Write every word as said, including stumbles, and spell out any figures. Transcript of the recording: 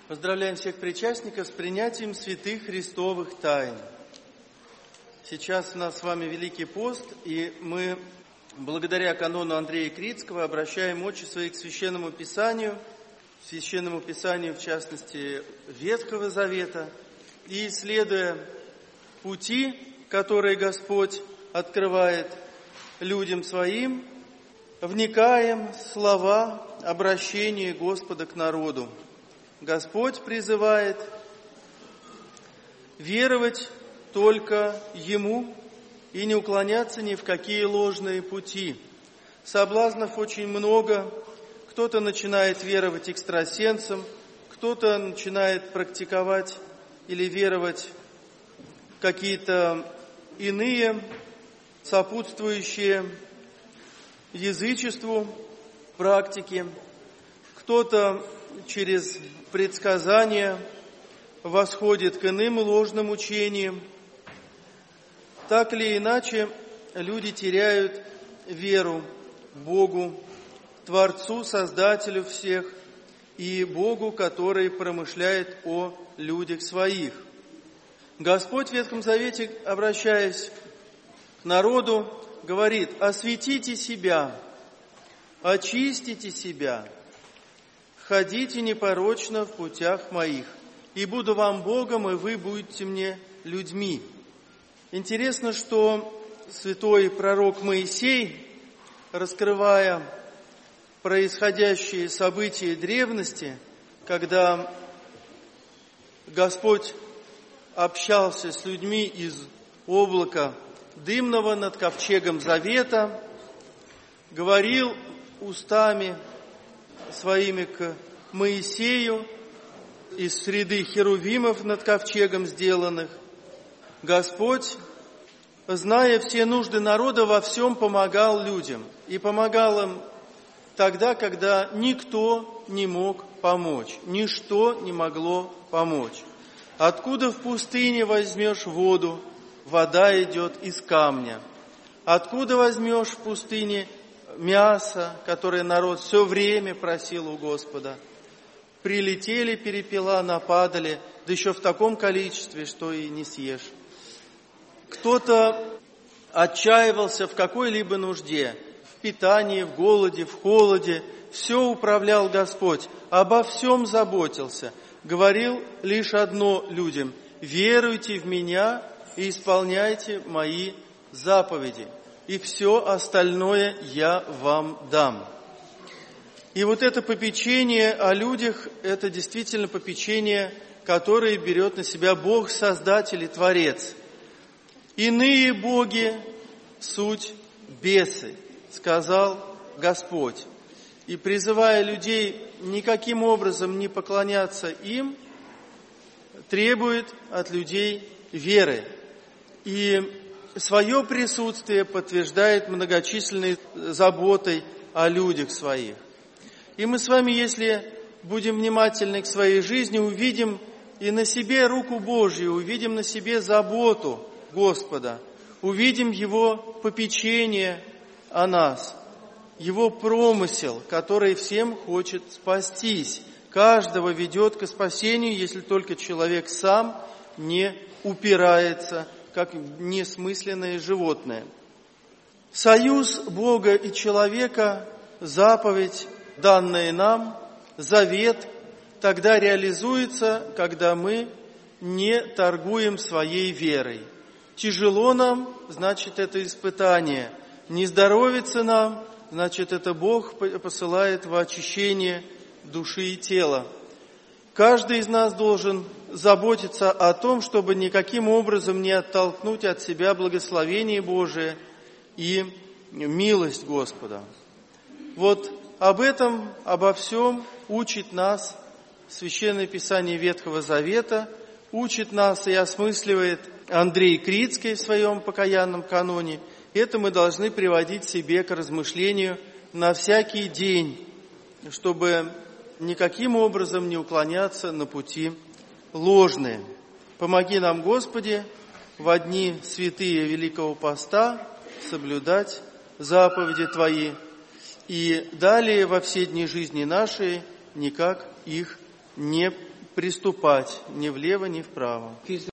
Поздравляем всех причастников с принятием святых христовых тайн. Сейчас у нас с вами Великий пост, и мы, благодаря канону Андрея Крицкого, обращаем очи свои к Священному Писанию, Священному Писанию, в частности, Ветхого Завета, и, исследуя пути, которые Господь открывает людям своим, вникаем в слова обращения Господа к народу. Господь призывает веровать только Ему и не уклоняться ни в какие ложные пути. Соблазнов очень много. Кто-то начинает веровать экстрасенсам, кто-то начинает практиковать или веровать в какие-то иные, сопутствующие язычеству практики. Кто-то через предсказания восходит к иным ложным учениям. Так или иначе, люди теряют веру Богу, Творцу, Создателю всех, и Богу, который промышляет о людях своих. Господь в Ветхом Завете, обращаясь к народу, говорит: «Осветите себя, очистите себя, ходите непорочно в путях моих, и буду вам Богом, и вы будете мне людьми». Интересно, что святой пророк Моисей, раскрывая происходящие события древности, когда Господь общался с людьми из облака дымного над ковчегом Завета, говорил устами своими к Моисею из среды херувимов над ковчегом сделанных. Господь, зная все нужды народа, во всем помогал людям. И помогал им тогда, когда никто не мог помочь, ничто не могло помочь. Откуда в пустыне возьмешь воду? Вода идет из камня. Откуда возьмешь в пустыне мясо, которое народ все время просил у Господа? Прилетели перепела, нападали, да еще в таком количестве, что и не съешь. Кто-то отчаивался в какой-либо нужде, в питании, в голоде, в холоде. Все управлял Господь, обо всем заботился. Говорил лишь одно людям: веруйте в Меня и исполняйте Мои заповеди, и все остальное я вам дам. И вот это попечение о людях, это действительно попечение, которое берет на себя Бог, Создатель и Творец. «Иные боги – суть бесы», сказал Господь. И призывая людей никаким образом не поклоняться им, требует от людей веры. И свое присутствие подтверждает многочисленной заботой о людях своих. И мы с вами, если будем внимательны к своей жизни, увидим и на себе руку Божью, увидим на себе заботу Господа, увидим Его попечение о нас, Его промысел, который всем хочет спастись. Каждого ведет к спасению, если только человек сам не упирается, как несмысленное животное. Союз Бога и человека, заповедь, данная нам, завет, тогда реализуется, когда мы не торгуем своей верой. Тяжело нам, значит, это испытание. Не здоровится нам, значит, это Бог посылает в очищение души и тела. Каждый из нас должен заботиться о том, чтобы никаким образом не оттолкнуть от себя благословение Божие и милость Господа. Вот об этом, обо всем учит нас Священное Писание Ветхого Завета, учит нас и осмысливает Андрей Крицкий в своем покаянном каноне. Это мы должны приводить себе к размышлению на всякий день, чтобы никаким образом не уклоняться на пути ложные. Помоги нам, Господи, во дни святые Великого Поста соблюдать заповеди Твои, и далее во все дни жизни нашей никак их не приступать ни влево, ни вправо.